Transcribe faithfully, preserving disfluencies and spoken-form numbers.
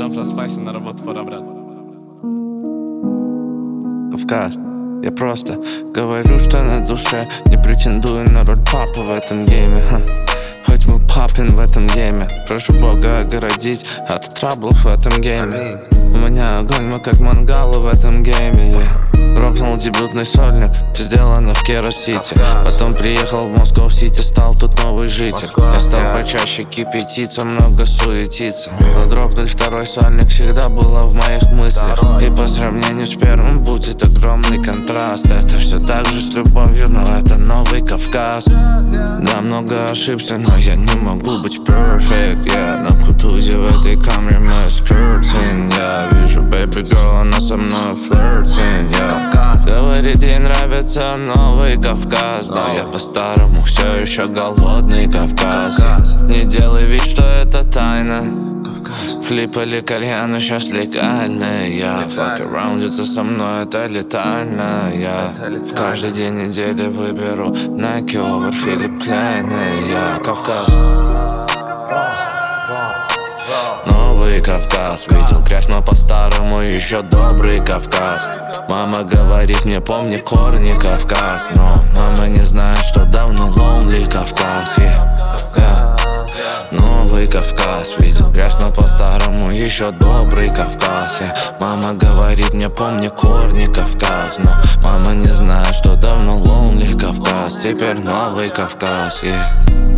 Да, проспайся, на работу пора, брат. Кавказ. Я просто говорю, что на душе. Не претендую на роль папы в этом гейме, ха. Хоть мы папин в этом гейме. Прошу Бога огородить от траблов в этом гейме. У меня огонь, мы как мангалы в этом гейме, yeah. Дропнул дебютный сольник, сделано в Керос-Сити. Потом приехал в Москва-Сити, стал тут новый житель. Я стал почаще кипятиться, много суетиться. Но дропнуть второй сольник всегда было в моих мыслях. И по сравнению с первым будет огромный контраст. Это все так же с любовью, но это новый Кавказ. Да, много ошибся, но я не могу быть perfect, yeah. На кутузе в этой камере мы скрутим. Я вижу baby girl, она со мной флиртинг, yeah. Говорит, ей нравится новый Кавказ, но я по-старому все еще голодный Кавказ. Не делай вид, что это тайна. Флип или кальян сейчас легальные. Я fuck around, это со мной, это летально. Я каждый день недели выберу Nike over Philip Plain. Я Кавказ. Новый Кавказ, видел грязь, но по-старому еще добрый Кавказ. Мама говорит мне, помни корни Кавказ. Но мама не знает, что давно lonely Кавказ, yeah. Yeah. Новый Кавказ, видел грязь, но по-старому еще добрый Кавказ, yeah. Мама говорит мне, помни корни Кавказ. Но мама не знает, что давно lonely Кавказ. Теперь новый Кавказ, yeah.